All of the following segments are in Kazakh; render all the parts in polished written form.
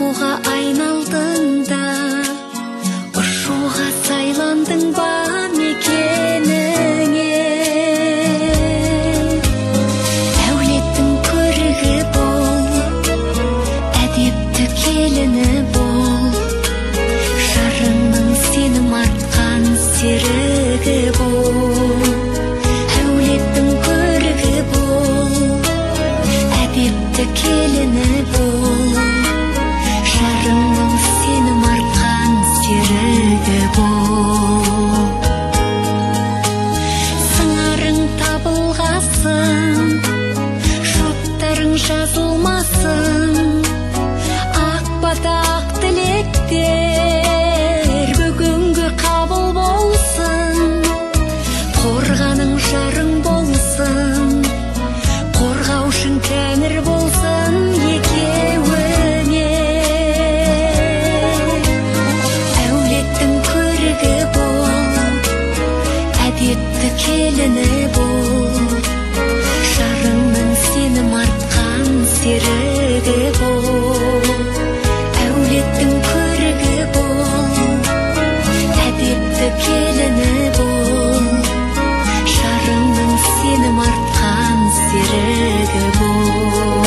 оқуға айналдың да, ұшуға сайландың ба мекеніңе. Әулеттің көрігі бол, әдепті келіні бол, жарыңның сенім артқан серігі бол. Әулеттің көрігі бол, әдепті келіні бол, жарыңның сенім артқан серігі бол. Сыңарың табылғасын, жұптарың жазылмасын, ақ бата ақ тілектер бүгінгі қабыл болсын. Қорғаның жарың болсын, қорғаушың тәңір болсын екеуіңе. Әулеттің көрігі бол, әдепті келіні бол, жарыңның сенім артқан серігі бол. Әулеттің көрігі бол, әдепті келіні бол, жарыңның сенім артқан серігі бол.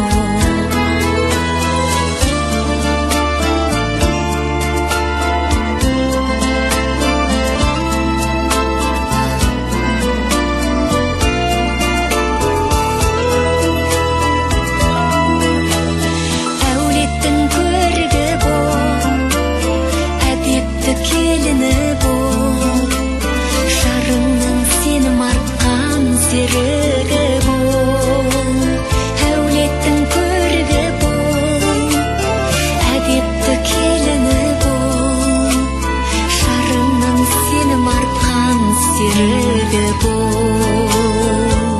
Әулеттің көрігі бол, әдепті келіні бол, жарыңның сенім артқан серігі бол. Әулеттің көрігі бол, әдепті келіні бол, жарыңның сенім артқан серігі бол.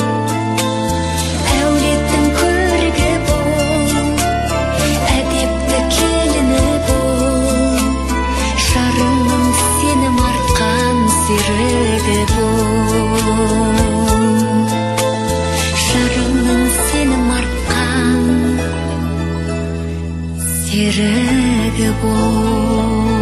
Әулеттің көрігі бол, әдепті келіні бол, жарыңның сенім артқан серігі бол. Жарыңның сенім артқан серігі бол.